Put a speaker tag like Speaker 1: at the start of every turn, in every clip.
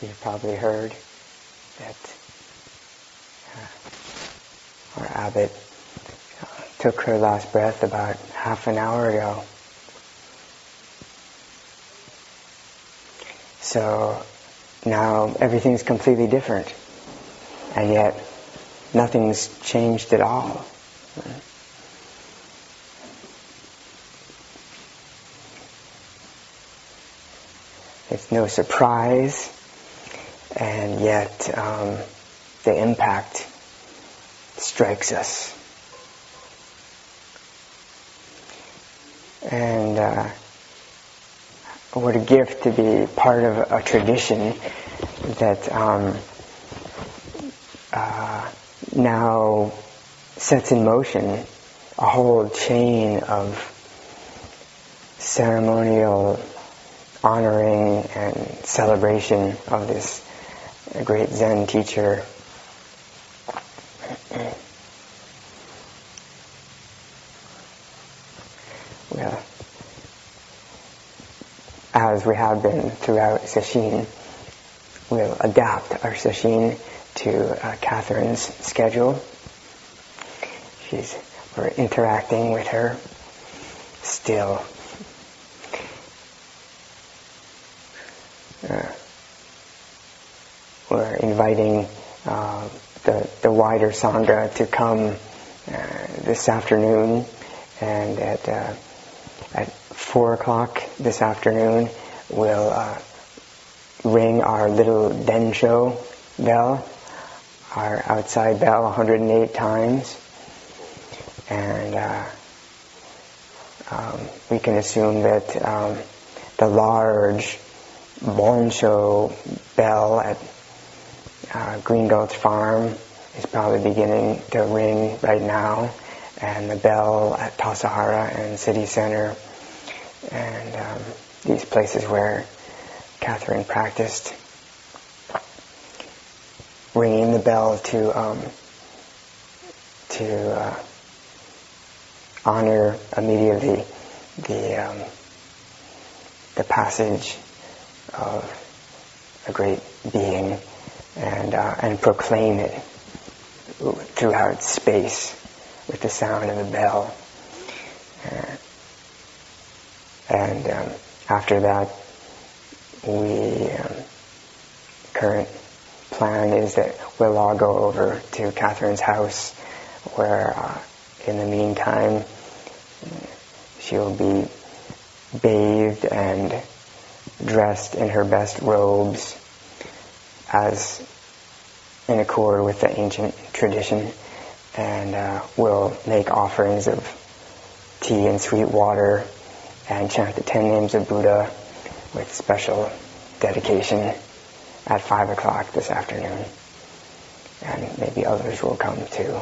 Speaker 1: You've probably heard that our abbot took her last breath about half an hour ago. So now everything's completely different, and yet nothing's changed at all. It's no surprise, and yet the impact strikes us. And what a gift to be part of a tradition that now sets in motion a whole chain of ceremonial honoring and celebration of this great Zen teacher. Well, as we have been throughout Sesshin, we'll adapt our Sesshin to Catherine's schedule. We're interacting with her still. We're inviting the wider Sangha to come this afternoon, and at 4 o'clock this afternoon we'll ring our little Densho bell, our outside bell, 108 times, and we can assume that the large Bonsho bell at Green Gulch Farm is probably beginning to ring right now, and the bell at Tassajara and City Center and these places where Catherine practiced, ringing the bell to honor immediately the passage of a great being and proclaim it throughout space with the sound of the bell. And after that, current plan is that we'll all go over to Catherine's house, where in the meantime she'll be bathed and dressed in her best robes, as in accord with the ancient tradition, and we'll make offerings of tea and sweet water and chant the 10 names of Buddha with special dedication at 5 o'clock this afternoon. And maybe others will come too.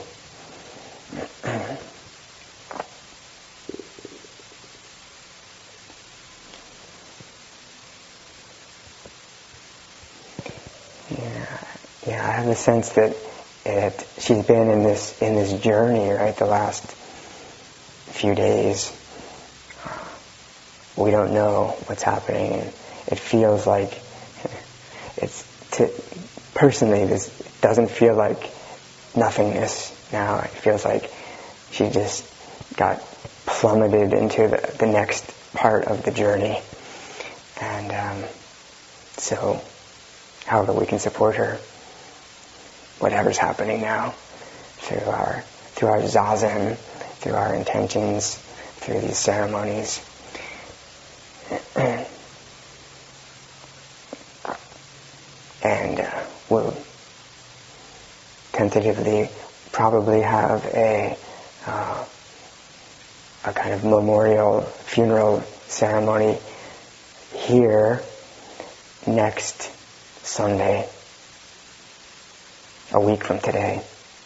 Speaker 1: Yeah, I have the sense that she's been in this journey, right, the last few days. We don't know what's happening, and it feels like personally, this doesn't feel like nothingness now. It feels like she just got plummeted into the next part of the journey, and so however we can support her, whatever's happening now, through our zazen, through our intentions, through these ceremonies. And we'll tentatively probably have a kind of memorial funeral ceremony here next Sunday, a week from today,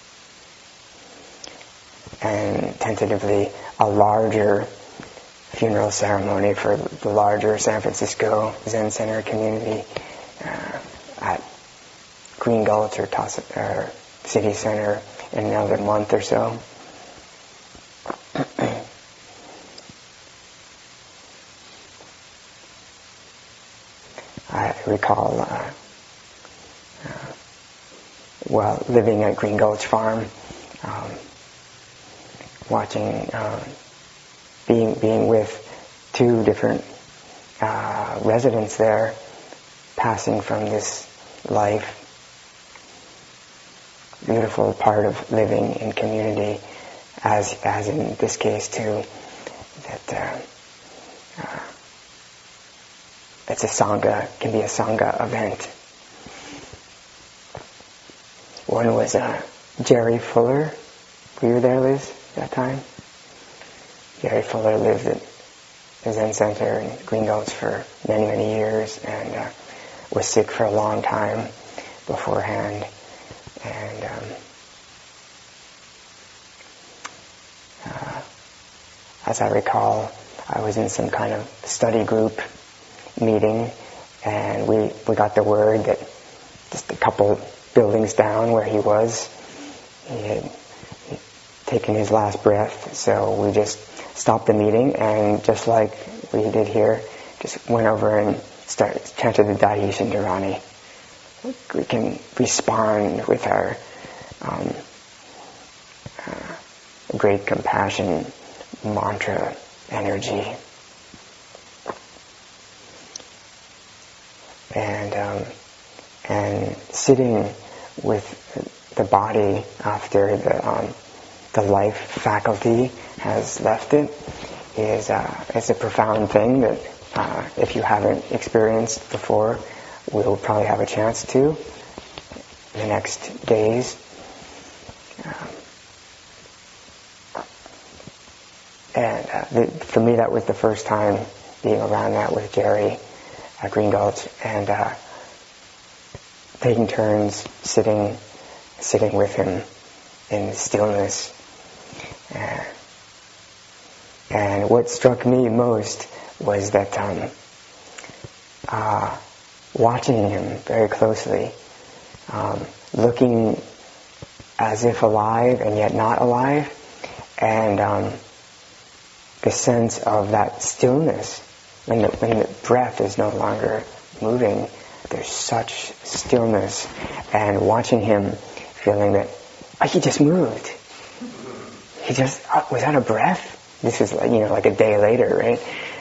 Speaker 1: and tentatively a larger funeral ceremony for the larger San Francisco Zen Center community at Green Gulch or City Center in another month or so. I recall while living at Green Gulch Farm, watching, being with two different residents there, passing from this life, beautiful part of living in community, as in this case too, that it's a sangha, can be a sangha event. One was Jerry Fuller. Were you there, Liz, that time? Jerry Fuller lived at the Zen Center in Green Gulch for many, many years, and was sick for a long time beforehand. And as I recall, I was in some kind of study group meeting, and we got the word that just a couple buildings down where he was, he had taken his last breath. So we just stopped the meeting, and just like we did here, just went over and chanted the Daishin Dharani. We can respond with our great compassion mantra energy. And sitting with the body after the life faculty has left it is a profound thing that if you haven't experienced before, we'll probably have a chance to in the next days. For me, that was the first time being around that with Jerry at Green Gulch, and taking turns sitting with him in stillness. And what struck me most was that watching him very closely, looking as if alive and yet not alive, and the sense of that stillness when the breath is no longer moving. There's such stillness, and watching him, feeling that he just moved. He just was that a breath? This is like a day later, right?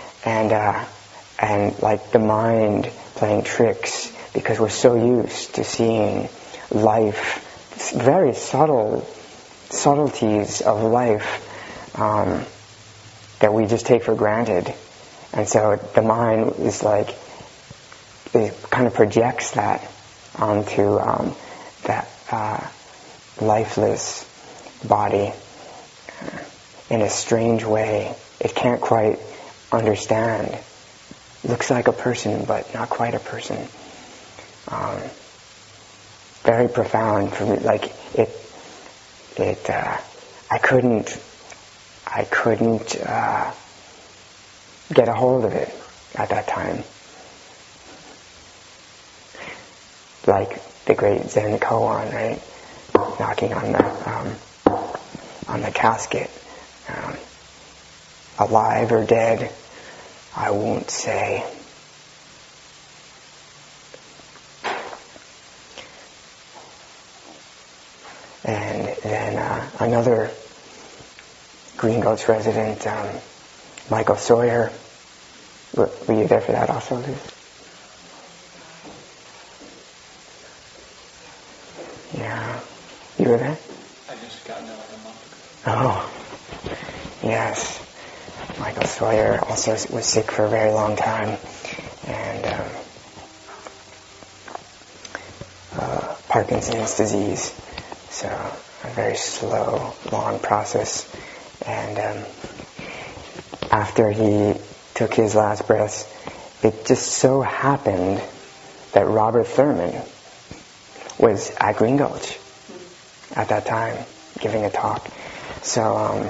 Speaker 1: And like the mind playing tricks, because we're so used to seeing life, very subtleties of life that we just take for granted. And so the mind is like, it kind of projects that onto that lifeless body in a strange way. It can't quite understand. Looks like a person, but not quite a person. Very profound for me. Like I couldn't get a hold of it at that time. Like the great Zen koan, right? Knocking on the casket. Alive or dead, I won't say. And then another Green Gulch resident, Michael Sawyer. Were you there for that also, Liz? Yeah. You were there?
Speaker 2: I just got there like a month
Speaker 1: ago. Oh. Yes. Michael Sawyer also was sick for a very long time, and Parkinson's disease. So a very slow, long process. And after he took his last breaths, it just so happened that Robert Thurman was at Green Gulch at that time, giving a talk. So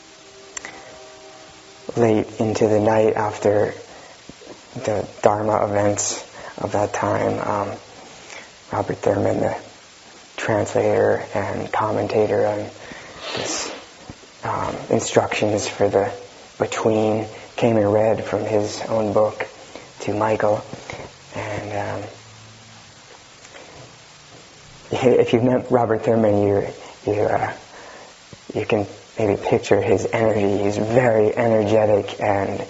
Speaker 1: late into the night after the Dharma events of that time, Robert Thurman, the translator and commentator on this instructions for the between, came and read from his own book to Michael, and if you've met Robert Thurman, you can maybe picture his energy. He's very energetic and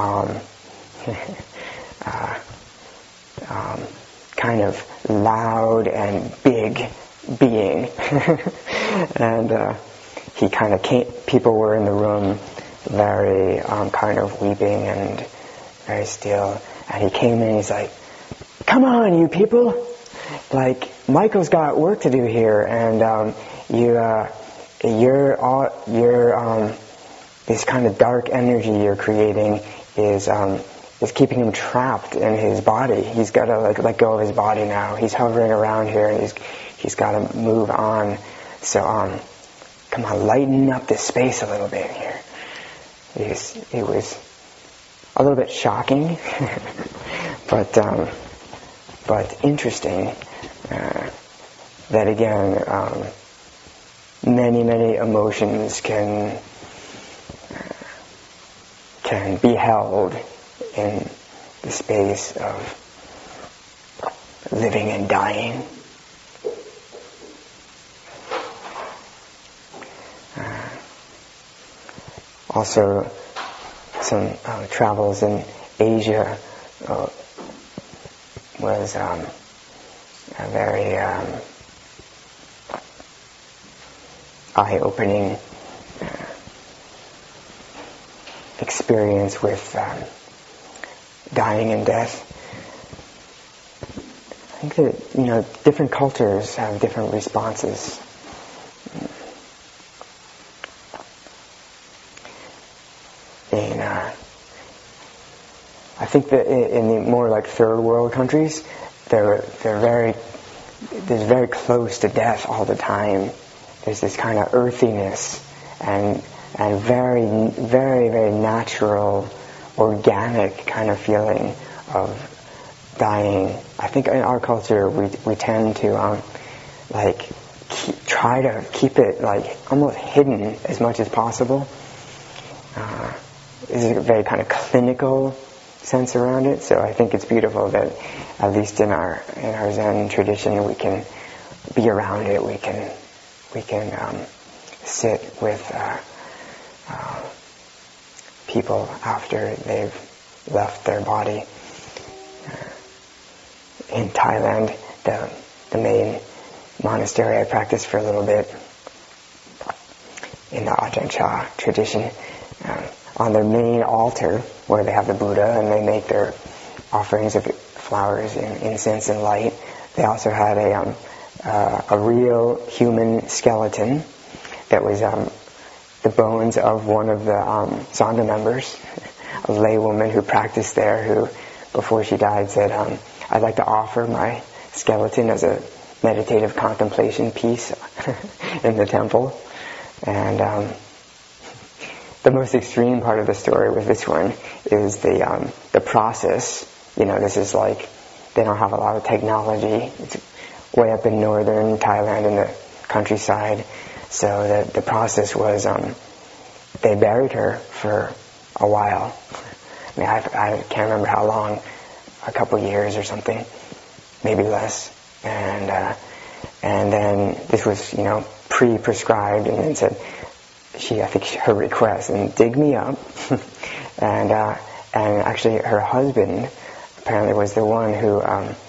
Speaker 1: kind of loud and big being. And he kind of came, people were in the room very kind of weeping and very still. And he came in and he's like, "Come on, you people! Like, Michael's got work to do here, and this kind of dark energy you're creating is keeping him trapped in his body. He's got to let go of his body now. He's hovering around here, and he's got to move on. So come on, lighten up this space a little bit here." It was a little bit shocking, but interesting. That again, many emotions can be held in the space of living and dying. Also, some travels in Asia was a very eye-opening experience with dying and death. I think that different cultures have different responses. I think that in the more like third world countries, they're very close to death all the time. There's this kind of earthiness and very natural, organic kind of feeling of dying. I think in our culture we tend to try to keep it like almost hidden as much as possible. There's a very kind of clinical sense around it, so I think it's beautiful that at least in our Zen tradition we can be around it. We can sit with people after they've left their body. In Thailand, the main monastery I practiced for a little bit in the Ajahn Chah tradition, on their main altar where they have the Buddha and they make their offerings of flowers and incense and light, they also had a real human skeleton that was the bones of one of the Sangha members, a lay woman who practiced there, who before she died said, "I'd like to offer my skeleton as a meditative contemplation piece in the temple." And the most extreme part of the story with this one is the process. This is like, they don't have a lot of technology. It's way up in northern Thailand in the countryside. So the process was, they buried her for a while. I mean, I can't remember how long, a couple years or something, maybe less. And then this was, pre-prescribed, and then said, I think her request, and dig me up. and actually her husband apparently was the one who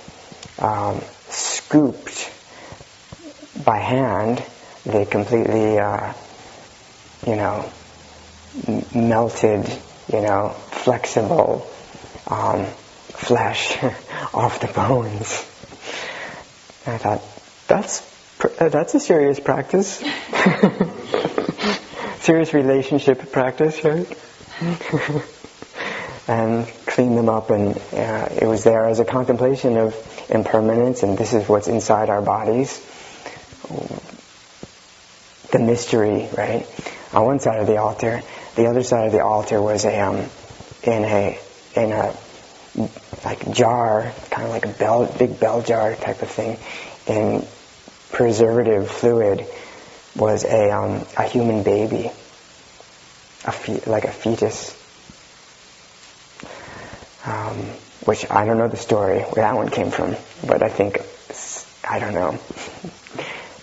Speaker 1: scooped by hand the completely melted, flexible flesh off the bones. And I thought, that's a serious practice. Serious relationship practice, right? And clean them up, and it was there as a contemplation of impermanence, and this is what's inside our bodies. The mystery, right? On one side of the altar. The other side of the altar was in a like jar, kind of like a big bell jar type of thing, in preservative fluid was a human baby, like a fetus, which I don't know the story where that one came from, but I don't know.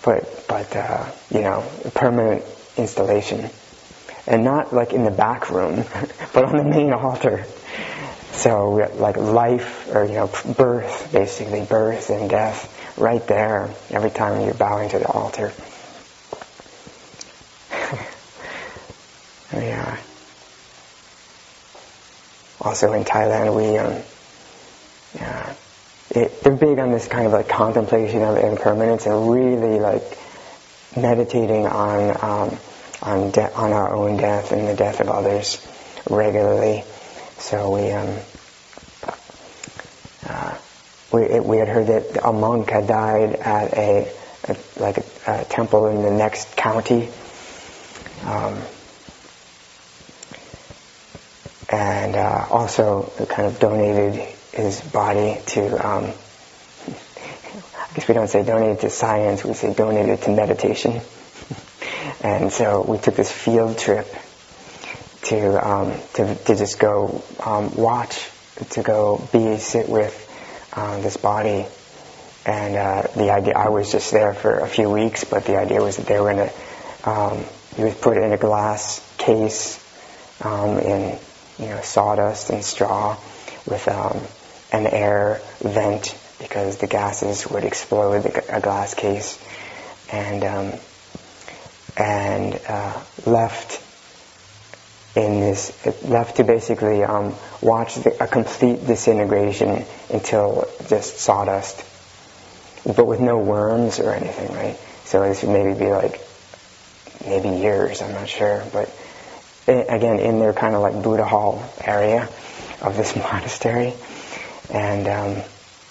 Speaker 1: a permanent installation. And not like in the back room, but on the main altar. So like life, or birth, basically birth and death, right there every time you're bowing to the altar. Yeah. Also in Thailand, they're big on this kind of like contemplation of impermanence and really like meditating on our own death and the death of others regularly. So we had heard that a monk had died at a temple in the next county, and also kind of donated his body to. I guess we don't say donated to science; we say donated to meditation. And so we took this field trip to just go watch, to go sit with this body. And the idea, I was just there for a few weeks, but the idea was that they were he was put in a glass case in sawdust and straw with an air vent because the gases would explode a glass case, and left to basically watch a complete disintegration until just sawdust, but with no worms or anything, right? So this would maybe be maybe years, I'm not sure, but again in their kind of like Buddha Hall area of this monastery, and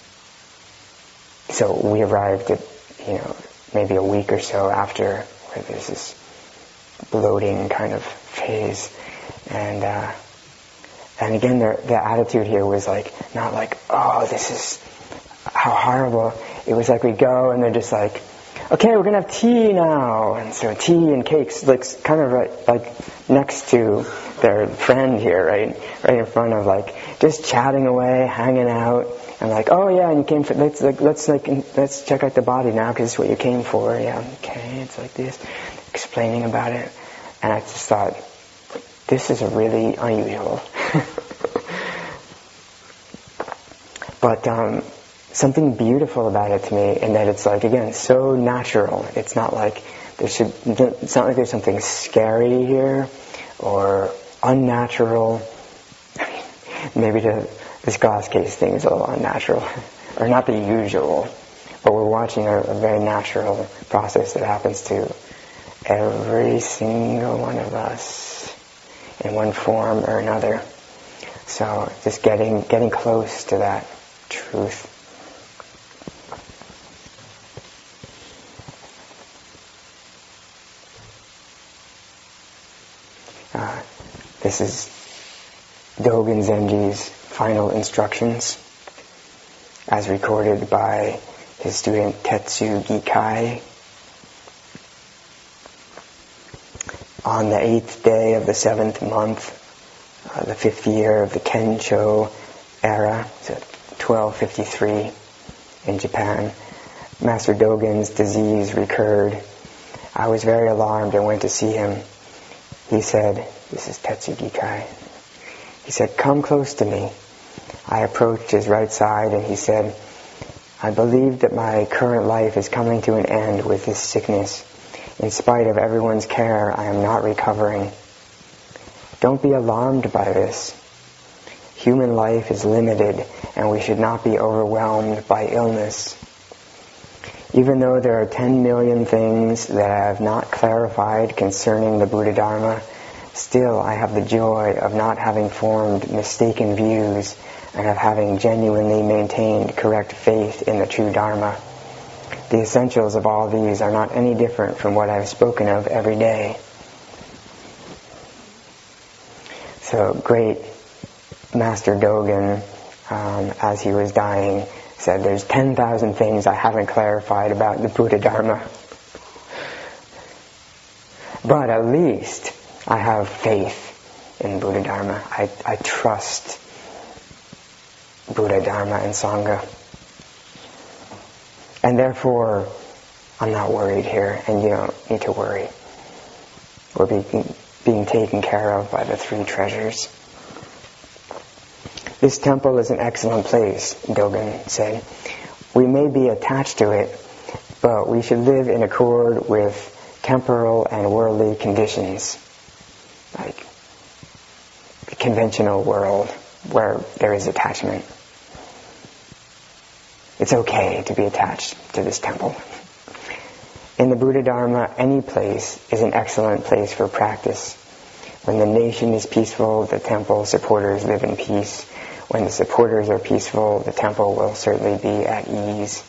Speaker 1: so we arrived at maybe a week or so after, where there's this bloating kind of phase, and again the attitude here was not oh, this is how horrible. It was like we go and they're just like, okay, we're gonna have tea now, and so tea and cakes, kind of right next to their friend here, right in front of, just chatting away, hanging out, and oh yeah, and you came for let's check out the body now because it's what you came for. Yeah, okay, it's like this, explaining about it, and I just thought, this is really unusual. But something beautiful about it to me, in that it's again so natural. It's not like it's not like there's something scary here or unnatural. Maybe this glass case thing is a little unnatural, or not the usual. But we're watching a very natural process that happens to every single one of us in one form or another. So just getting close to that truth. This is Dogen Zenji's final instructions, as recorded by his student Tetsu Gikai. On the 8th day of the 7th month, the 5th year of the Kensho era, so 1253 in Japan, Master Dogen's disease recurred. I was very alarmed and went to see him. He said, this is Tetsu Gikai, he said, "Come close to me." I approached his right side and he said, "I believe that my current life is coming to an end with this sickness. In spite of everyone's care, I am not recovering. Don't be alarmed by this. Human life is limited and we should not be overwhelmed by illness. Even though there are 10 million things that I have not clarified concerning the Buddha Dharma, still I have the joy of not having formed mistaken views and of having genuinely maintained correct faith in the true Dharma. The essentials of all these are not any different from what I have spoken of every day." So great Master Dogen, as he was dying, said, there's 10,000 things I haven't clarified about the Buddha Dharma. But at least I have faith in Buddha Dharma. I trust Buddha Dharma and Sangha. And therefore, I'm not worried here, and you don't need to worry. We're being taken care of by the three treasures. This temple is an excellent place, Dogen said. We may be attached to it, but we should live in accord with temporal and worldly conditions, like the conventional world where there is attachment. It's okay to be attached to this temple. In the Buddha Dharma, any place is an excellent place for practice. When the nation is peaceful, the temple supporters live in peace. When the supporters are peaceful, the temple will certainly be at ease.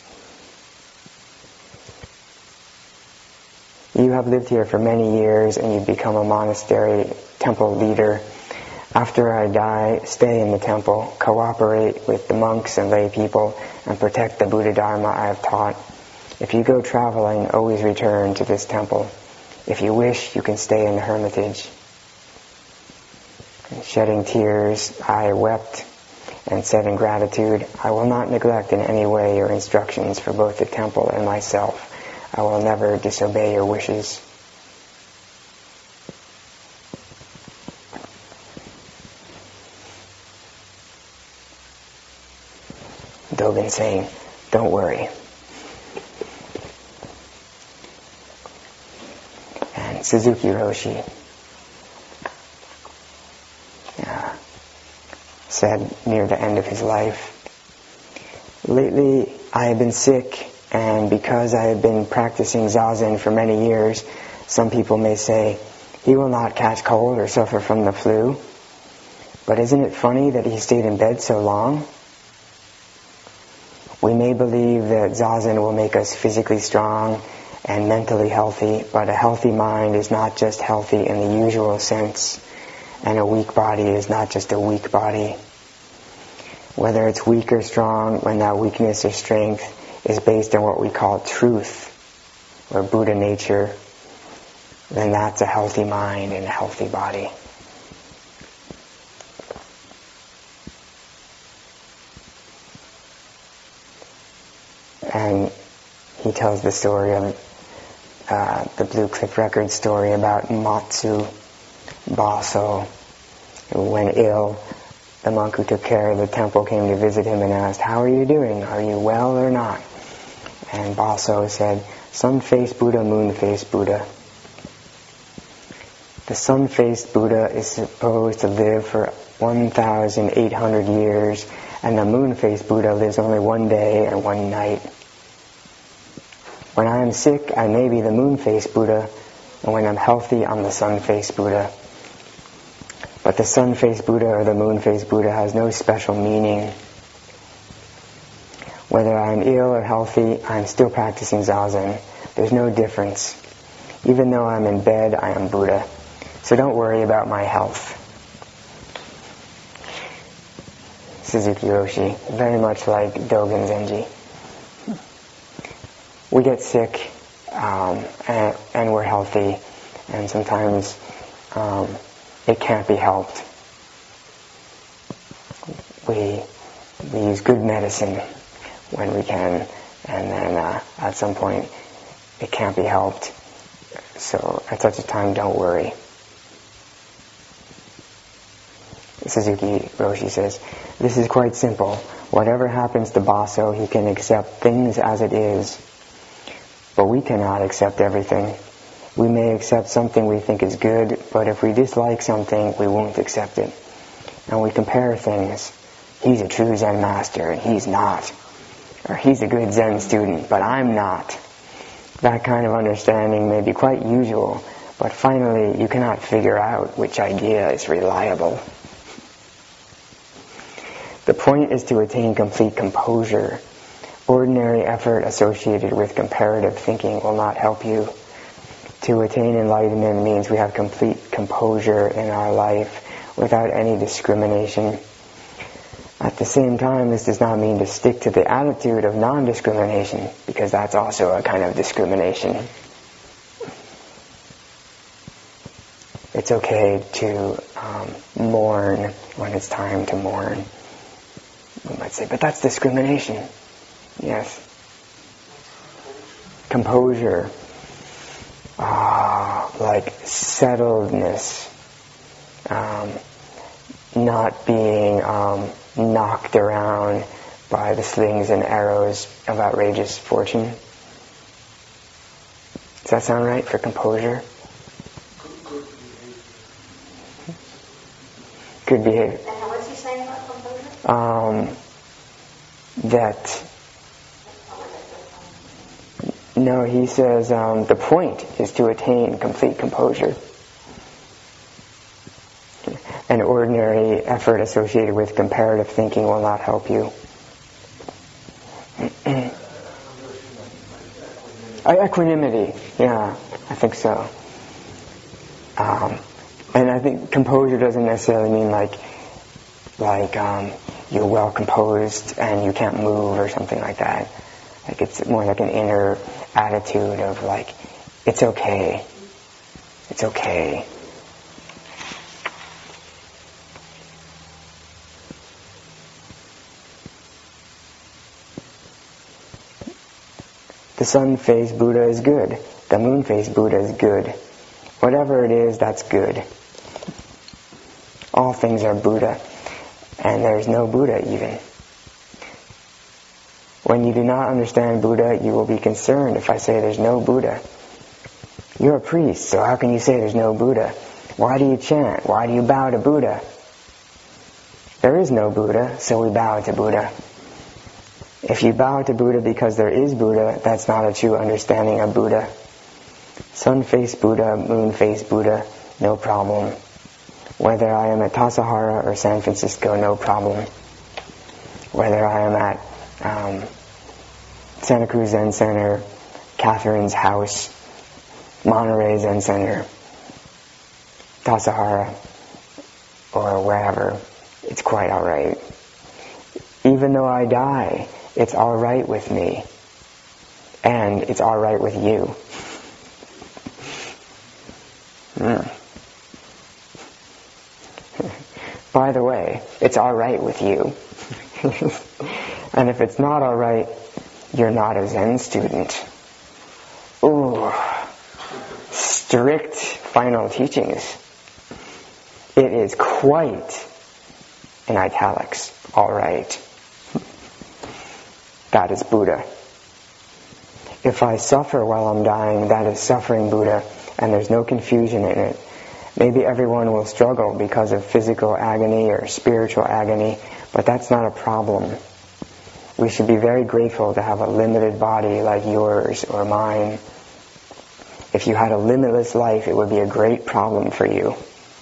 Speaker 1: You have lived here for many years and you've become a monastery temple leader. After I die, stay in the temple, cooperate with the monks and lay people, and protect the Buddha Dharma I have taught. If you go traveling, always return to this temple. If you wish, you can stay in the hermitage. And shedding tears, I wept and said in gratitude, I will not neglect in any way your instructions for both the temple and myself. I will never disobey your wishes. Dogen saying, don't worry. And Suzuki Roshi said near the end of his life, lately I have been sick, and because I have been practicing Zazen for many years, some people may say, he will not catch cold or suffer from the flu. But isn't it funny that he stayed in bed so long? We may believe that Zazen will make us physically strong and mentally healthy, but a healthy mind is not just healthy in the usual sense, and a weak body is not just a weak body. Whether it's weak or strong, when that weakness or strength is based on what we call truth, or Buddha nature, then that's a healthy mind and a healthy body. And he tells the story of the Blue Cliff Record story about Matsu Baso, who, when ill, the monk who took care of the temple came to visit him and asked, how are you doing? Are you well or not? And Baso said, sun-faced Buddha, moon-faced Buddha. The sun-faced Buddha is supposed to live for 1,800 years, and the moon-faced Buddha lives only one day and one night. When I am sick, I may be the moon-faced Buddha, and when I'm healthy, I'm the sun-faced Buddha. But the sun-faced Buddha or the moon-faced Buddha has no special meaning. Whether I'm ill or healthy, I'm still practicing Zazen. There's no difference. Even though I'm in bed, I am Buddha. So don't worry about my health. Suzuki Roshi, very much like Dogen Zenji. We get sick and we're healthy, and sometimes it can't be helped. We use good medicine when we can, and then at some point it can't be helped. So at such a time, don't worry. Suzuki Roshi says, this is quite simple. Whatever happens to Baso, he can accept things as it is. But we cannot accept everything. We may accept something we think is good, but if we dislike something, we won't accept it. And we compare things. He's a true Zen master, and he's not. Or he's a good Zen student, but I'm not. That kind of understanding may be quite usual, but finally you cannot figure out which idea is reliable. The point is to attain complete composure. Ordinary effort associated with comparative thinking will not help you. To attain enlightenment means we have complete composure in our life without any discrimination. At the same time, this does not mean to stick to the attitude of non-discrimination, because that's also a kind of discrimination. It's okay to mourn when it's time to mourn. We might say, but that's discrimination. Yes. composure, like settledness, not being knocked around by the slings and arrows of outrageous fortune. Does that sound right for composure? Good behavior.
Speaker 3: And what's he saying about composure?
Speaker 1: No, he says the point is to attain complete composure. An ordinary effort associated with comparative thinking will not help you. Equanimity, yeah, I think so. And I think composure doesn't necessarily mean like you're well composed and you can't move or something like that. Like it's more like an inner attitude of like, it's okay. It's okay. The sun-faced Buddha is good. The moon-faced Buddha is good. Whatever it is, that's good. All things are Buddha, and there's no Buddha even. When you do not understand Buddha, you will be concerned if I say there's no Buddha. You're a priest, so how can you say there's no Buddha? Why do you chant? Why do you bow to Buddha? There is no Buddha, so we bow to Buddha. If you bow to Buddha because there is Buddha, that's not a true understanding of Buddha. Sun-faced Buddha, moon-faced Buddha, no problem. Whether I am at Tassajara or San Francisco, no problem. Whether I am at Santa Cruz Zen Center, Catherine's house, Monterey Zen Center, Tassajara, or wherever, it's quite alright. Even though I die, it's alright with me. And it's alright with you. By the way, it's alright with you. And if it's not alright, you're not a Zen student. Ooh, strict final teachings. It is quite, in italics, alright. That is Buddha. If I suffer while I'm dying, that is suffering Buddha, and there's no confusion in it. Maybe everyone will struggle because of physical agony or spiritual agony, but that's not a problem. We should be very grateful to have a limited body like yours or mine. If you had a limitless life, it would be a great problem for you.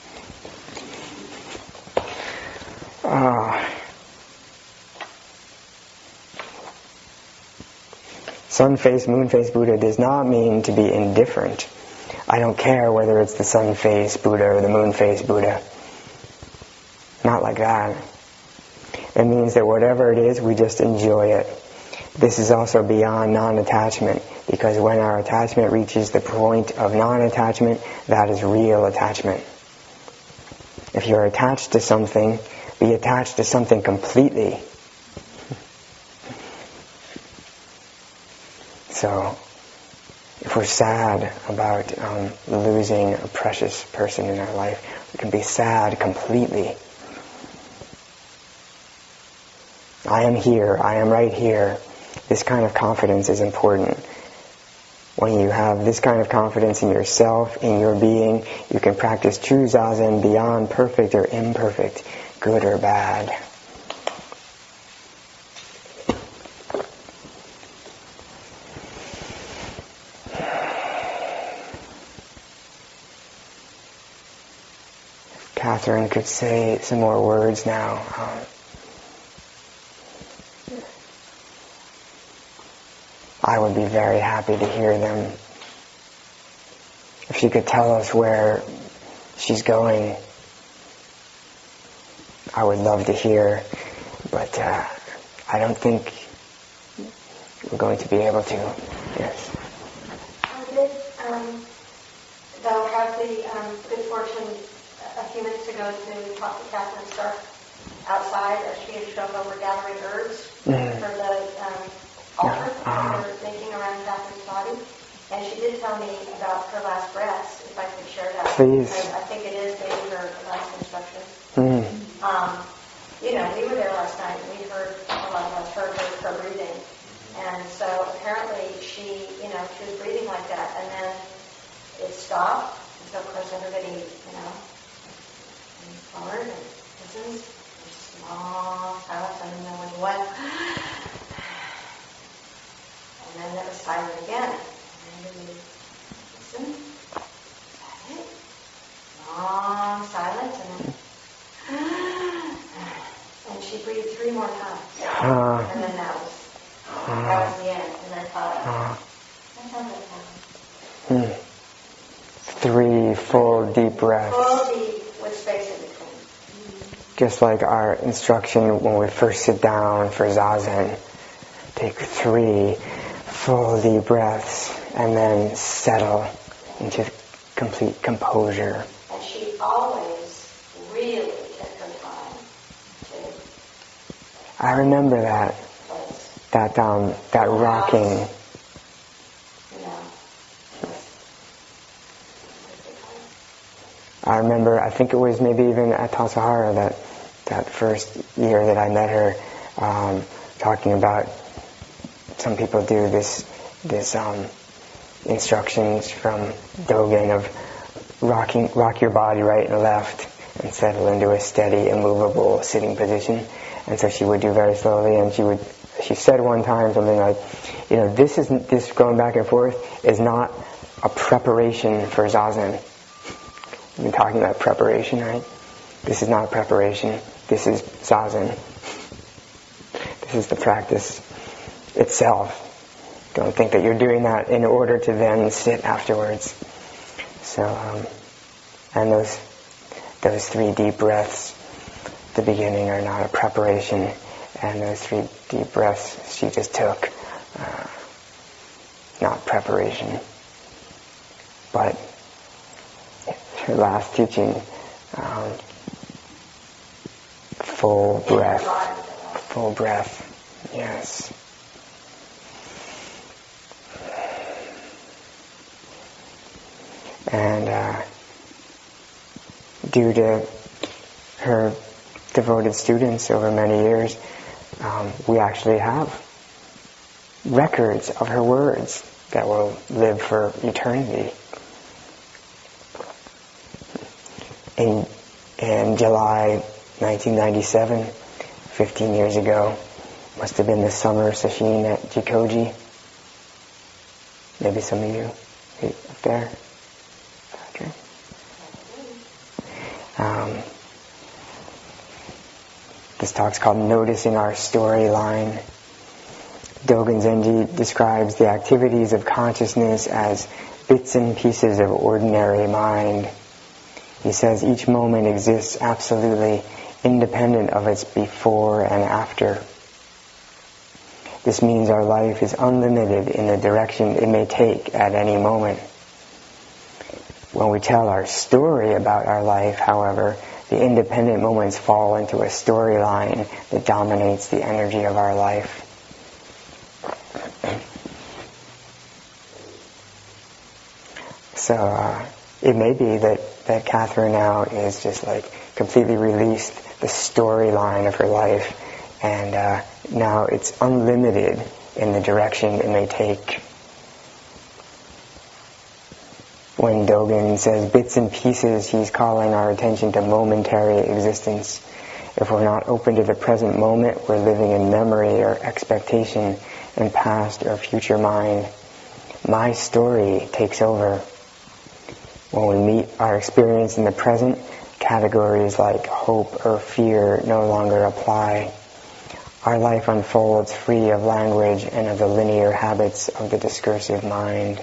Speaker 1: Sun-faced, moon-faced Buddha does not mean to be indifferent. I don't care whether it's the sun-faced Buddha or the moon-faced Buddha. Not like that. It means that whatever it is, we just enjoy it. This is also beyond non-attachment, because when our attachment reaches the point of non-attachment, that is real attachment. If you're attached to something, be attached to something completely. So, if we're sad about losing a precious person in our life, we can be sad completely. I am here, I am right here. This kind of confidence is important. When you have this kind of confidence in yourself, in your being, you can practice true Zazen beyond perfect or imperfect, good or bad. Catherine could say some more words now. I would be very happy to hear them. If she could tell us where she's going, I would love to hear, but I don't think we're going to be able to. Yes.
Speaker 3: They'll have the good fortune a few minutes ago to talk to Catherine Stark outside as she and Shoko were gathering herbs for the altar they're making around Catherine's body. And she did tell me about her last breaths, if I could share that.
Speaker 1: Please.
Speaker 3: I think it is maybe her last instruction.
Speaker 1: Mm.
Speaker 3: We were there last night, and we heard, a lot of us heard her breathing. And so apparently she was breathing like that, and then it stopped. And so of course everybody, moves forward and listens. There's small silence, and then there was one. And then there was silent again. And then we listened. Is that it? Long silence, and then and she breathed 3 more times. And then that was the end. And I thought, sometimes that happens.
Speaker 1: 3 full deep breaths.
Speaker 3: Full deep with space in between.
Speaker 1: Just like our instruction when we first sit down for Zazen. Take 3 full deep breaths and then settle into complete composure.
Speaker 3: And she always really took her time to
Speaker 1: I remember that. That rocking. I remember, I think it was maybe even at Tassajara that first year that I met her, talking about some people do this instructions from Dogen of rock your body right and left and settle into a steady, immovable sitting position. And so she would do very slowly, and she said one time something like, this going back and forth is not a preparation for Zazen. We've been talking about preparation, right? This is not a preparation. This is Zazen. This is the practice itself. Don't think that you're doing that in order to then sit afterwards. So, and those 3 deep breaths at the beginning are not a preparation, and those 3 deep breaths she just took, not preparation, but her last teaching, full breath, yes. And due to her devoted students over many years, we actually have records of her words that will live for eternity. In July 1997, 15 years ago, must have been the summer session at Jikoji. Maybe some of you up there. Okay. This talk's called Noticing Our Storyline. Dogen Zenji describes the activities of consciousness as bits and pieces of ordinary mind. He says each moment exists absolutely independent of its before and after. This means our life is unlimited in the direction it may take at any moment. When we tell our story about our life, however, the independent moments fall into a storyline that dominates the energy of our life. So it may be that Catherine now is just like completely released the storyline of her life, and now it's unlimited in the direction it may take. When Dogen says bits and pieces, he's calling our attention to momentary existence. If we're not open to the present moment, we're living in memory or expectation and past or future mind. My story takes over. When we meet our experience in the present, categories like hope or fear no longer apply. Our life unfolds free of language and of the linear habits of the discursive mind.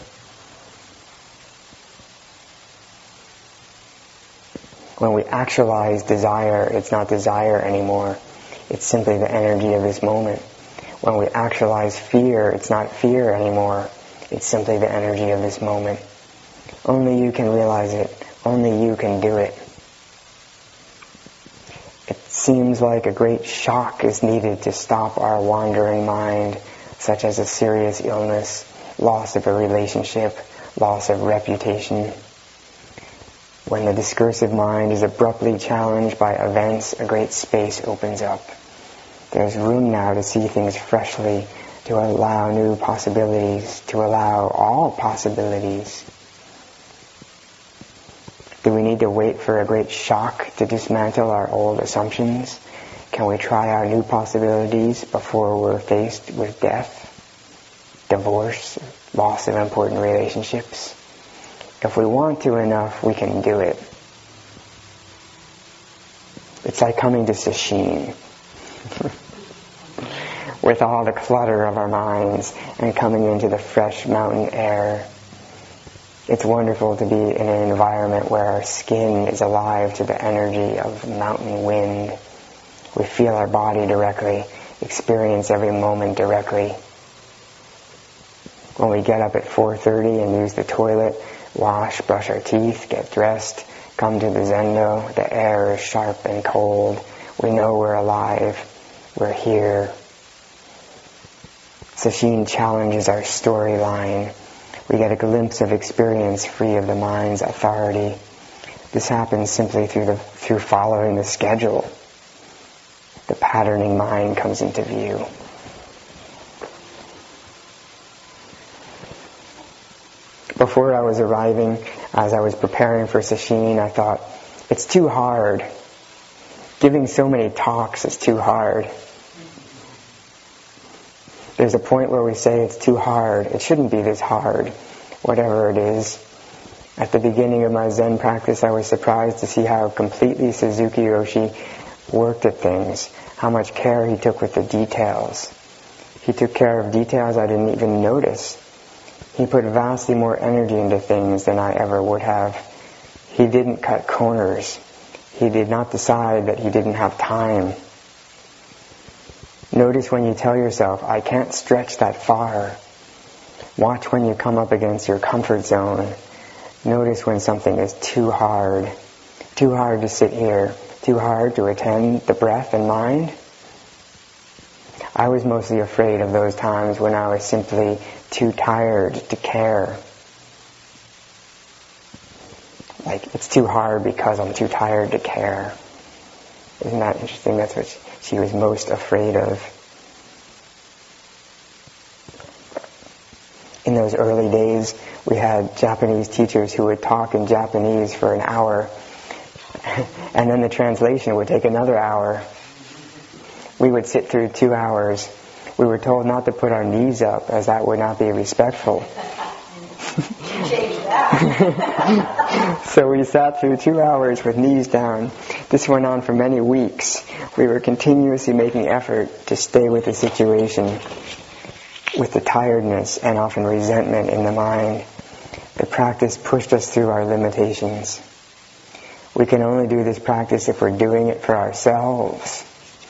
Speaker 1: When we actualize desire, it's not desire anymore. It's simply the energy of this moment. When we actualize fear, it's not fear anymore. It's simply the energy of this moment. Only you can realize it. Only you can do it. It seems like a great shock is needed to stop our wandering mind, such as a serious illness, loss of a relationship, loss of reputation. When the discursive mind is abruptly challenged by events, a great space opens up. There's room now to see things freshly, to allow new possibilities, to allow all possibilities. Do we need to wait for a great shock to dismantle our old assumptions? Can we try out new possibilities before we're faced with death, divorce, loss of important relationships? If we want to enough, we can do it. It's like coming to Sesshin with all the clutter of our minds and coming into the fresh mountain air. It's wonderful to be in an environment where our skin is alive to the energy of mountain wind. We feel our body directly, experience every moment directly. When we get up at 4:30 and use the toilet, wash, brush our teeth, get dressed, come to the zendo, the air is sharp and cold. We know we're alive. We're here. Sesshin challenges our storyline. We get a glimpse of experience free of the mind's authority. This happens simply through following the schedule. The patterning mind comes into view. Before I was arriving, as I was preparing for Sesshin, I thought, it's too hard. Giving so many talks is too hard. There's a point where we say it's too hard. It shouldn't be this hard, whatever it is. At the beginning of my Zen practice, I was surprised to see how completely Suzuki Roshi worked at things, how much care he took with the details. He took care of details I didn't even notice. He put vastly more energy into things than I ever would have. He didn't cut corners. He did not decide that he didn't have time. Notice when you tell yourself, I can't stretch that far. Watch when you come up against your comfort zone. Notice when something is too hard to sit here, too hard to attend the breath and mind. I was mostly afraid of those times when I was simply too tired to care. Like, it's too hard because I'm too tired to care. Isn't that interesting? That's what she was most afraid of. In those early days, we had Japanese teachers who would talk in Japanese for an hour, and then the translation would take another hour. We would sit through 2 hours. We were told not to put our knees up, as that would not be respectful.
Speaker 3: Change that.
Speaker 1: So we sat through 2 hours with knees down. This went on for many weeks. We were continuously making effort to stay with the situation, with the tiredness and often resentment in the mind. The practice pushed us through our limitations. We can only do this practice if we're doing it for ourselves,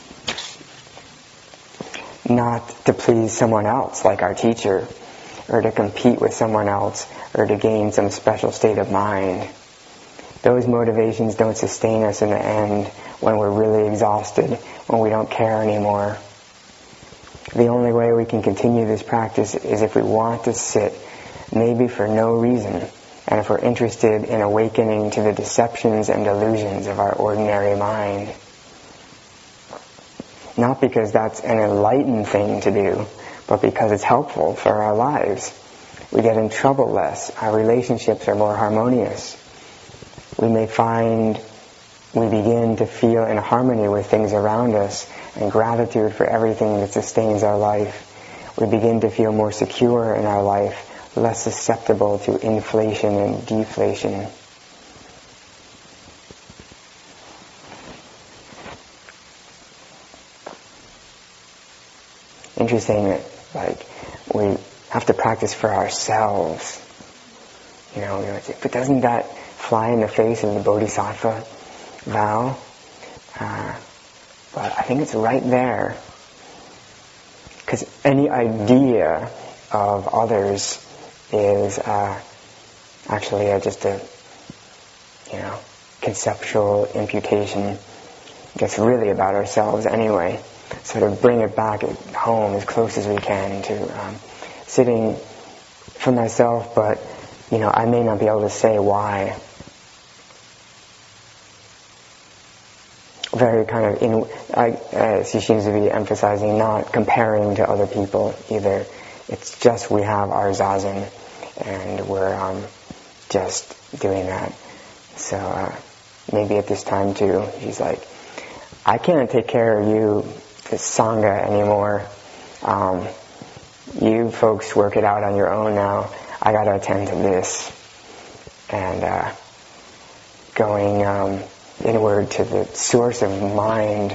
Speaker 1: not to please someone else like our teacher, or to compete with someone else, or to gain some special state of mind. Those motivations don't sustain us in the end when we're really exhausted, when we don't care anymore. The only way we can continue this practice is if we want to sit, maybe for no reason, and if we're interested in awakening to the deceptions and delusions of our ordinary mind. Not because that's an enlightened thing to do, but because it's helpful for our lives. We get in trouble less. Our relationships are more harmonious. We may find we begin to feel in harmony with things around us and gratitude for everything that sustains our life. We begin to feel more secure in our life, less susceptible to inflation and deflation. Interesting that, we have to practice for ourselves. But doesn't that fly in the face of the Bodhisattva vow? But I think it's right there. Because any idea of others is actually just a conceptual imputation. It's really about ourselves anyway. So to bring it back at home as close as we can to sitting for myself, but I may not be able to say why. Very kind of she seems to be emphasizing not comparing to other people either. It's just we have our zazen, and we're just doing that. So maybe at this time too, she's like, I can't take care of you, the sangha, anymore. You folks work it out on your own now. I got to attend to this. And going inward to the source of mind.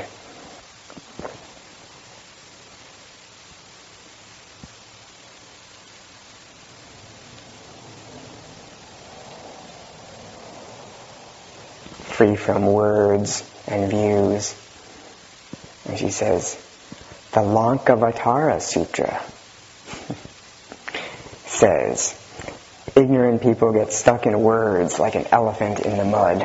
Speaker 1: Free from words and views. And she says, the Lankavatara Sutra says, ignorant people get stuck in words like an elephant in the mud.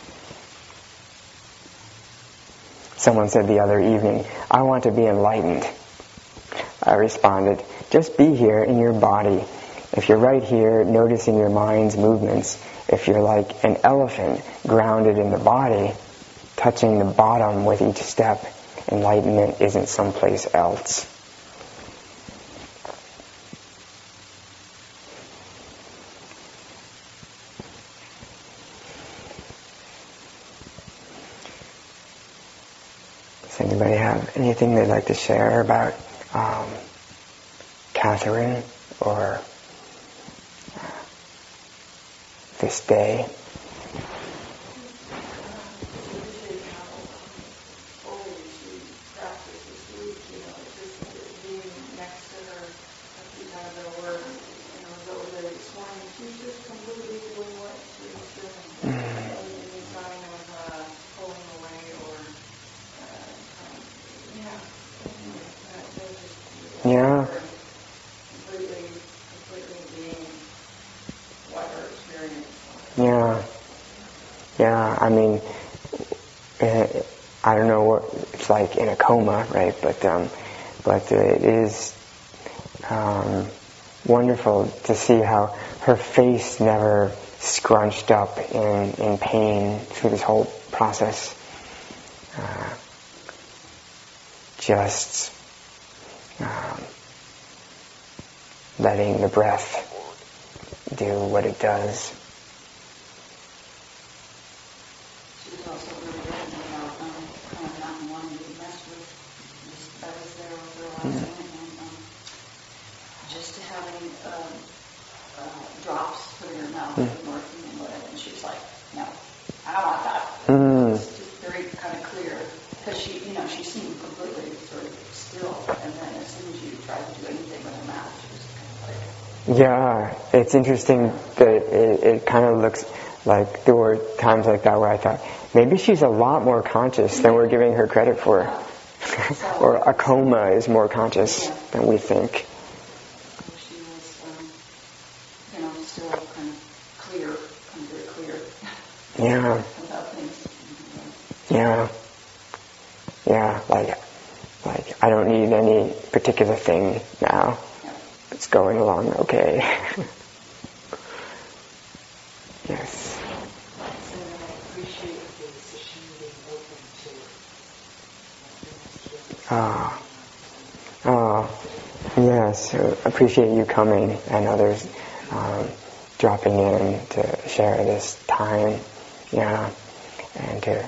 Speaker 1: Someone said the other evening, I want to be enlightened. I responded, just be here in your body. If you're right here, noticing your mind's movements, if you're like an elephant grounded in the body, touching the bottom with each step, enlightenment isn't someplace else. Does anybody have anything they'd like to share about Catherine or this day? Yeah. Yeah. Yeah. I mean, I don't know what it's like in a coma, right? But it is wonderful to see how her face never scrunched up in pain through this whole process. Just letting the breath do what it does.
Speaker 3: She was also really written about kind of not wanting to be messed with. I was there with her last night, and just to have any drops put in her mouth with morphine and whatever, and she was like, no, I don't want that. It's just very kind of clear, because she seemed completely sort of still, and then as soon as you tried to do anything with her mouth, she was kind of like...
Speaker 1: Yeah, it's interesting that it kind of looks like there were times like that where I thought, maybe she's a lot more conscious than we're giving her credit for. Or a coma is more conscious than we think.
Speaker 3: She was, still kind of clear, kind of very clear.
Speaker 1: Yeah.
Speaker 3: About things.
Speaker 1: Yeah. Yeah, like I don't need any particular thing now. It's going along okay. Yes.
Speaker 4: So I appreciate the sashimi being open to
Speaker 1: yes. Appreciate you coming and others dropping in to share this time. Yeah, and to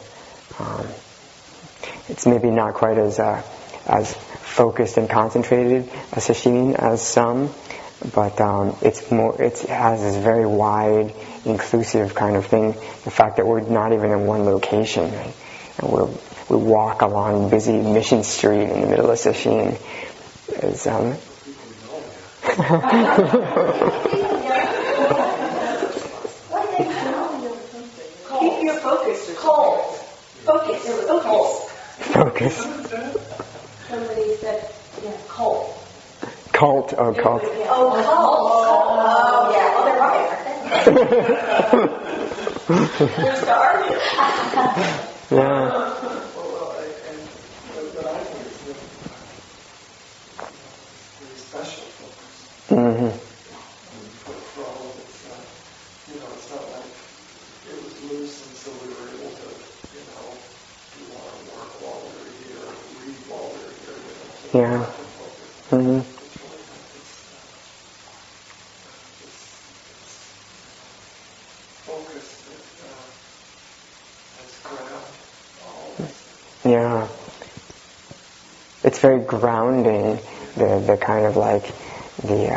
Speaker 1: it's maybe not quite as focused and concentrated a sesshin as some, but it's more. It has this very wide, inclusive kind of thing. The fact that we're not even in one location, right? And we walk along busy Mission Street in the middle of sesshin. Is
Speaker 3: Keep your focus. Cold. Focus. Focus.
Speaker 1: Focus.
Speaker 3: Somebody said, cult.
Speaker 1: Cult. Oh, cult.
Speaker 3: Oh, cult. Oh, yeah. Oh, they're right, aren't they? There's the argument.
Speaker 1: Yeah.
Speaker 2: Well, and what I think is very special focus.
Speaker 1: Mm-hmm. Yeah. Mm-hmm.
Speaker 2: Focus that's ground always.
Speaker 1: Yeah. It's very grounding. The kind of like the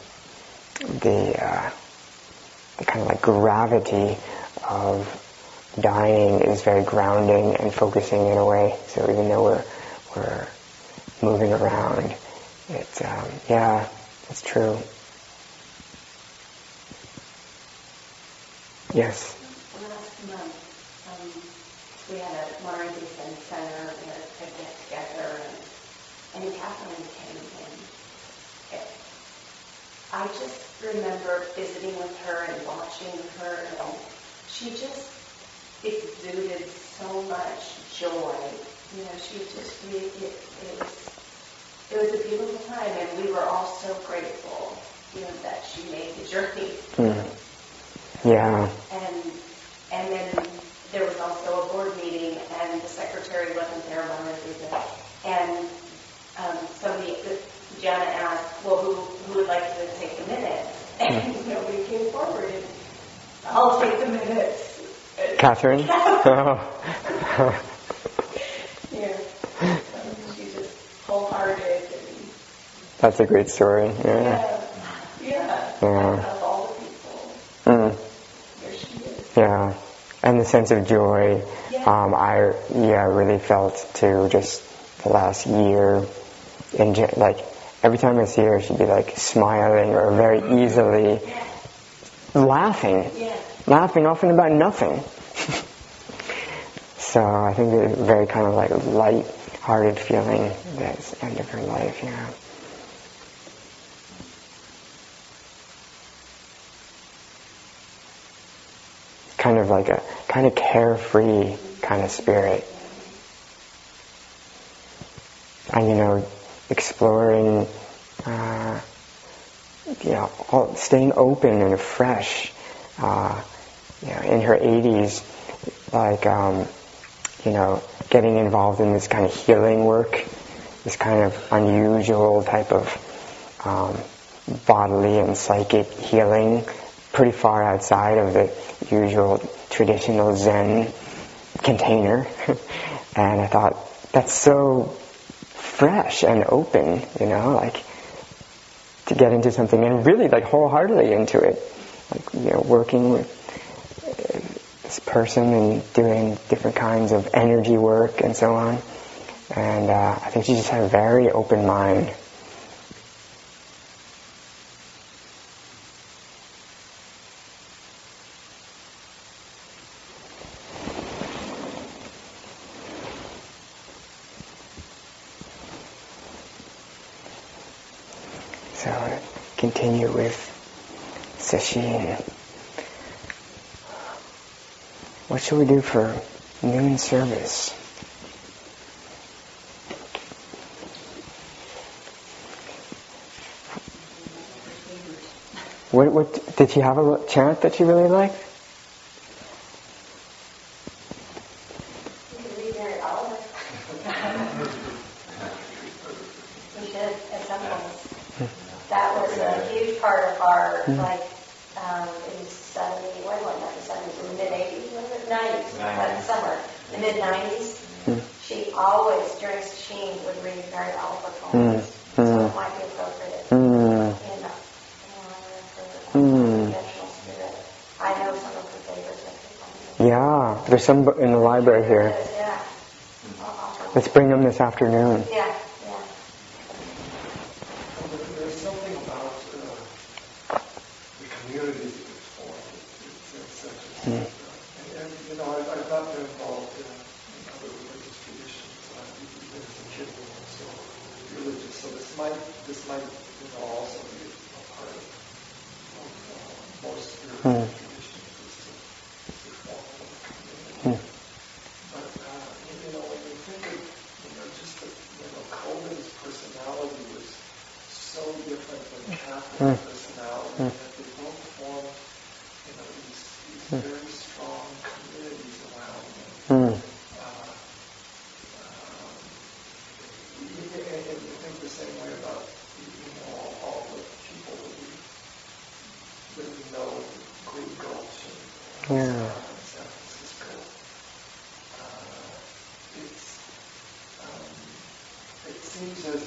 Speaker 1: kind of like gravity of dying is very grounding and focusing in a way. So even though we're moving around, it's it's true. Yes.
Speaker 5: Last month, we had a Monterey Bay Center, we had a get together, and Catherine came in. I just remember visiting with her and watching her, and she just exuded so much joy. You know, she just really, it was a beautiful time, and we were all so grateful, you know, that she made the journey.
Speaker 1: Yeah.
Speaker 5: And then there was also a board meeting, and the secretary wasn't there, and Jana asked, well, who would like to take the minutes? And nobody came forward, and I'll take the minutes.
Speaker 1: Catherine? Oh.
Speaker 5: Yeah. She's just wholehearted. And
Speaker 1: That's a great story.
Speaker 5: yeah. Of all the people, there she is.
Speaker 1: Yeah. And the sense of joy,
Speaker 5: Yeah.
Speaker 1: I really felt too, just the last year. Like every time I see her, she'd be like smiling or very easily laughing.
Speaker 5: Yeah.
Speaker 1: Laughing often about nothing. So I think it's a very kind of like light-hearted feeling that's the end of her life, yeah. Kind of like a kind of carefree kind of spirit. And, you know, exploring, staying open and fresh, in her 80s, like, getting involved in this kind of healing work, this kind of unusual type of bodily and psychic healing, pretty far outside of the usual traditional Zen container. And I thought, that's so fresh and open, like to get into something and really like wholeheartedly into it, like, working with this person and doing different kinds of energy work and so on. And I think she just had a very open mind. So continue with Sesshin. What shall we do for noon service? What did she have a chant that she really liked?
Speaker 3: You can read Mary Oliver. We did at some points. That was a huge part of our, in the 70s, not the 70s, in the mid-80s, was it? 90s, that summer, the mid-90s. She always, during Sesshin, would read Mary Oliver poems. So it might be appropriate in her conventional spirit. I know some of her favorites.
Speaker 1: Yeah, there's some in the library here.
Speaker 3: Yeah.
Speaker 1: Let's bring them this afternoon.
Speaker 3: Yeah.
Speaker 2: There's something about the communities that it's formed. It's such a... And I've not been involved in other religious traditions. I've been as a kid, so religious. So this might also be a part of more spiritual traditions, is to form a community. But when you think of just Coleman's personality was so different than Catherine's personality, that they both formed these very strong communities around them. And you think
Speaker 1: Yeah.
Speaker 2: San Francisco. It seems as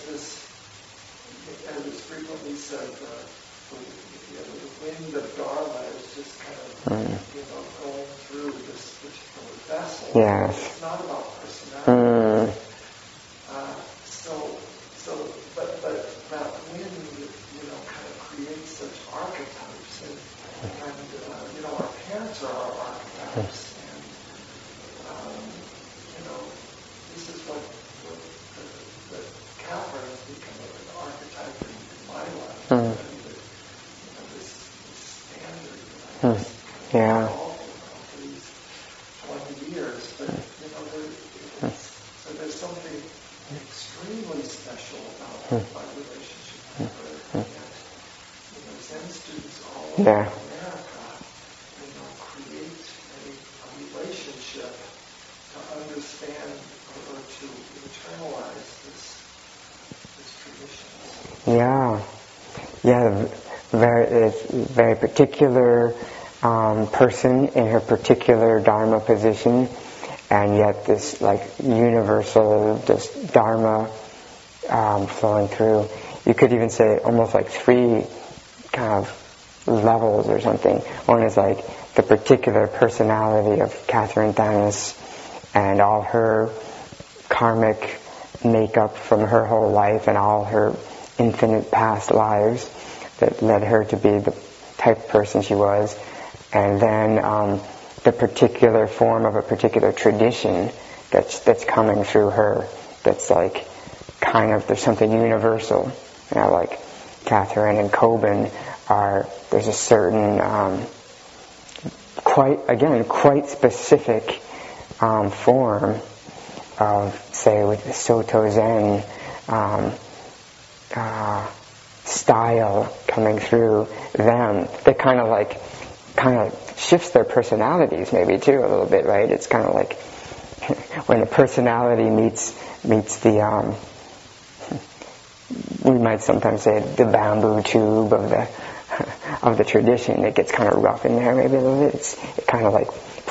Speaker 2: is frequently said, the wind of Dharma is just kind of, going through this particular vessel.
Speaker 1: Yes.
Speaker 2: It's not about personality. But that wind, kind of creates such archetypes, and our parents are our archetypes, and this is what Catherine has become an archetype in my life. This standard that I just
Speaker 1: Yeah.
Speaker 2: evolved around for these 20 years. But so there's something extremely special about my relationship with her. And Zen students all over America, create a relationship to understand or to internalize this tradition.
Speaker 1: Yeah, very particular person in her particular Dharma position, and yet this universal, this Dharma flowing through. You could even say almost like three kind of levels or something. One is like the particular personality of Catherine Thanos and all her karmic makeup from her whole life and all her infinite past lives that led her to be the type of person she was. And then the particular form of a particular tradition that's coming through her, that's there's something universal. Like Catherine and Kobun there's a certain quite specific form of, say, with the Soto Zen style coming through them, that kind of shifts their personalities maybe too a little bit, right? It's kind of like when the personality meets the we might sometimes say the bamboo tube of the tradition. It gets kind of rough in there maybe a little bit. It kind of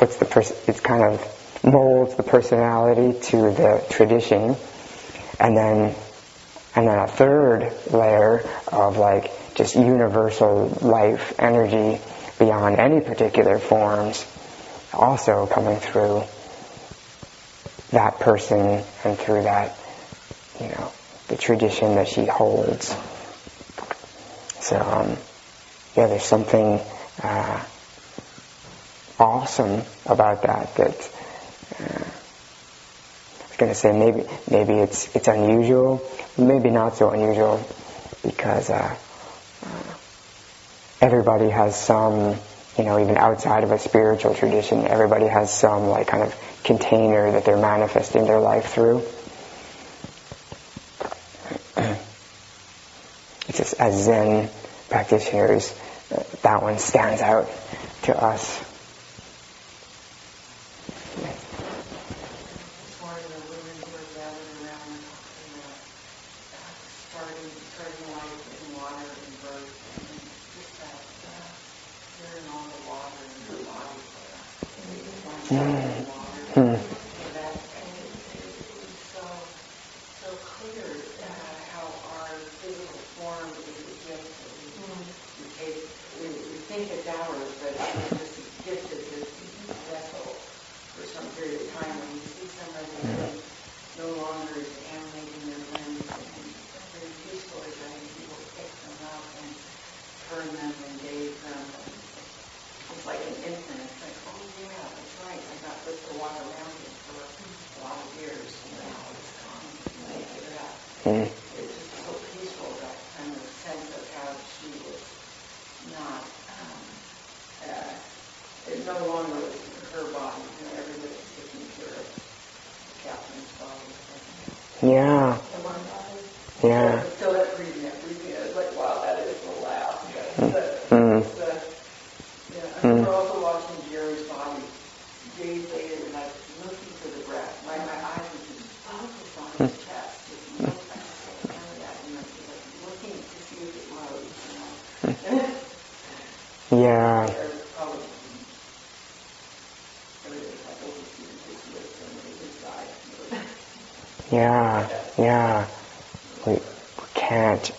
Speaker 1: molds the personality to the tradition, and then a third layer of just universal life energy beyond any particular forms, also coming through that person and through that, the tradition that she holds. So, there's something awesome about that. I was going to say maybe it's unusual, maybe not so unusual, because everybody has some, even outside of a spiritual tradition, everybody has some kind of container that they're manifesting their life through. It's just as Zen practitioners, that one stands out to us. Yeah.
Speaker 4: Still that breathing, it's like, wow, that is the laugh. I'm also watching Jerry's body days later, and I'm looking for the breath. My eyes were just focused on his chest, just looking to see if it moves,
Speaker 1: Yeah. Yeah. We can't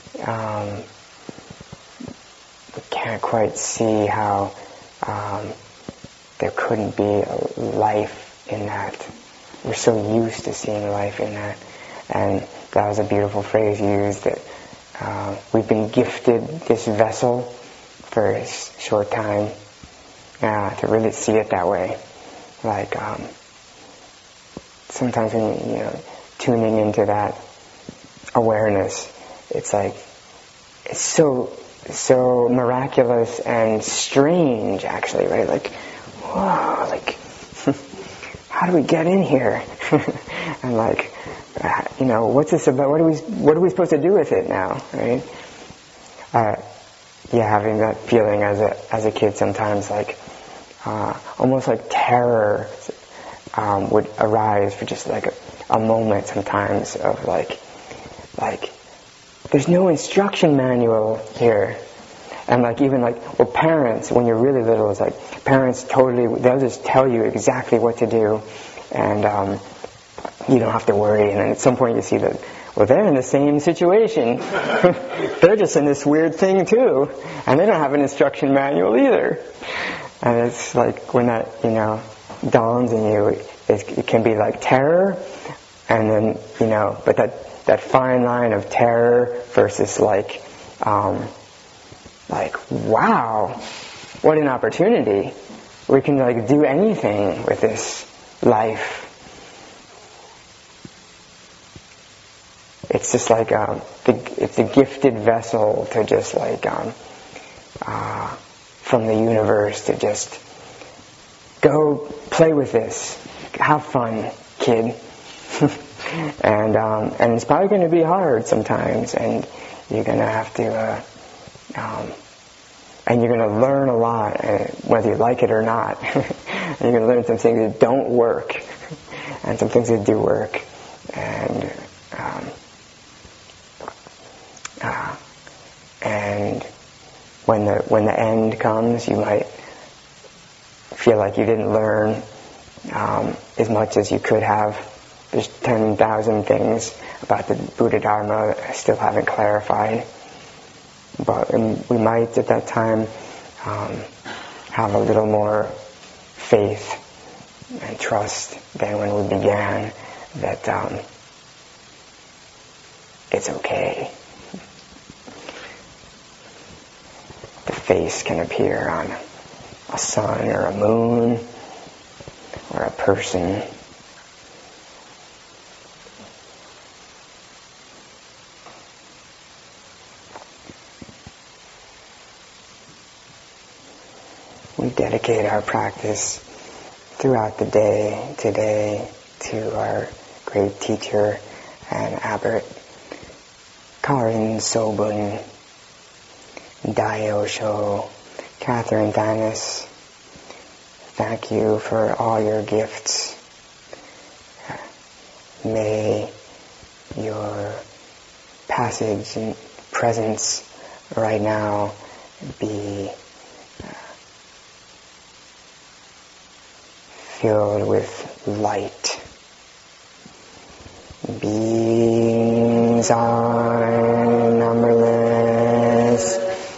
Speaker 1: quite see how there couldn't be a life in that. We're so used to seeing life in that. And that was a beautiful phrase you used, that we've been gifted this vessel for a short time. To really see it that way. Like, sometimes when you're tuning into that awareness, it's like, it's so miraculous and strange, actually, right? Like, wow, like, how do we get in here? And like, what's this about? What are we supposed to do with it now, right? Having that feeling as a kid sometimes, like, almost like terror would arise for just like a moment sometimes of like there's no instruction manual here. And like even like, well, parents, when you're really little, it's like parents they'll just tell you exactly what to do, and you don't have to worry. And then at some point you see that, well, they're in the same situation. They're just in this weird thing too, and they don't have an instruction manual either. And it's like when that, dawns in you, it can be like terror, and then, but that fine line of terror versus like, wow, what an opportunity. We can like do anything with this life. It's just like, it's a gifted vessel to just like, from the universe to just go play with this, have fun, kid. And it's probably going to be hard sometimes, and you're going to have to, and you're going to learn a lot, whether you like it or not. And you're going to learn some things that don't work, and some things that do work, and when the end comes, you might feel like you didn't learn as much as you could have. There's 10,000 things about the Buddha Dharma that I still haven't clarified. But we might at that time have a little more faith and trust than when we began that it's okay. The face can appear on a sun or a moon or a person. We dedicate our practice throughout the day today to our great teacher and abbot, Karin Sobun Daiyosho. Catherine Thanis, thank you for all your gifts. May your passage and presence right now be filled with light. Beings are numberless.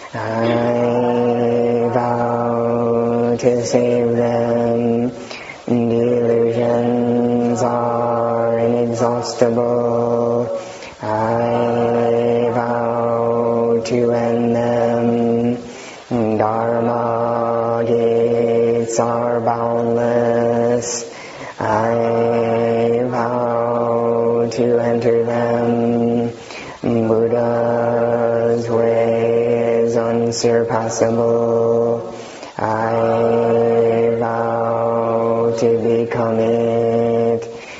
Speaker 1: I vow to save them. Delusions are inexhaustible. I vow to end them. Dharma gates are boundless. I vow to enter them. Buddha's way is unsurpassable. I vow to become it.